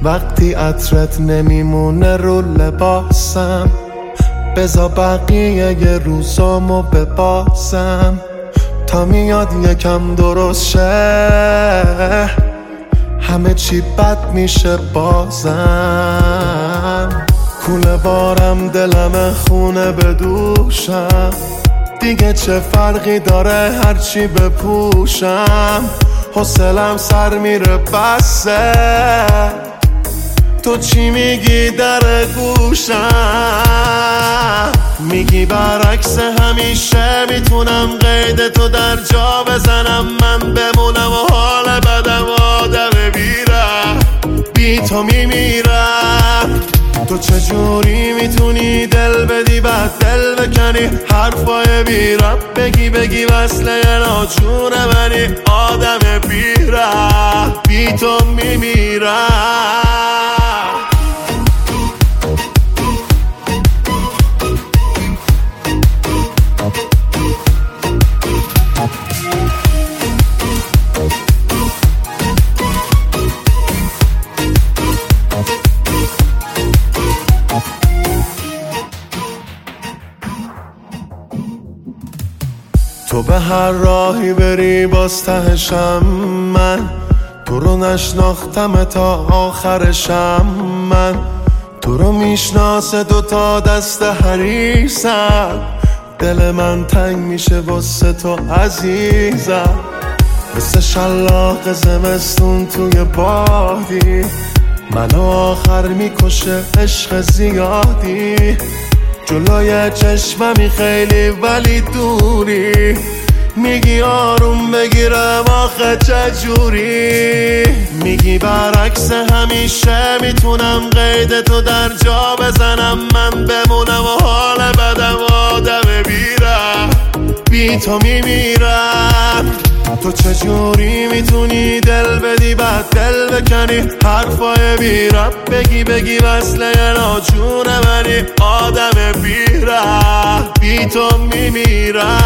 وقتی عطرت نمیمونه رو لباسم، بذار بقیه یه روزامو ببازم تا میاد یکم درست شه، همه چی بد میشه بازم. کوله بارم دلم خونه به دوشم، دیگه چه فرقی داره هرچی بپوشم، حوصلم سر میره بسه، تو چی میگی در گوشم؟ میگی برعکس همیشه میتونم قید تو در جا بزنم، من بمونم و حال بدم آدم بیرم، بی تو میمیرم. تو چجوری میتونی دل بدی بعد دل بکنی، حرفای بیرم بگی وصله ناچونه منی، آدم بیرم بی تو میمیرم. تو به هر راهی بری باز تهشم من، تو رو نشناختم تا آخرشم من، تو رو میشناسه دوتا دست حریصم، دل من تنگ میشه واسه تو عزیزم، مثل شلاق زمستون توی بادی، منو آخر میکشه عشق زیادی، جلوی چشممی خیلی ولی دوری، میگی آروم بگیرم آخه چجوری؟ میگی برعکس همیشه میتونم قید تو در جا بزنم، من بمونم و حال بدم آدم بیرم، بی تو میمیرم. تو چجوری میتونی دل بدی بعد دل بکنی، حرفای بیرم بگی وصله ناچونه منی، آدم بیرم بی تو میمیرم.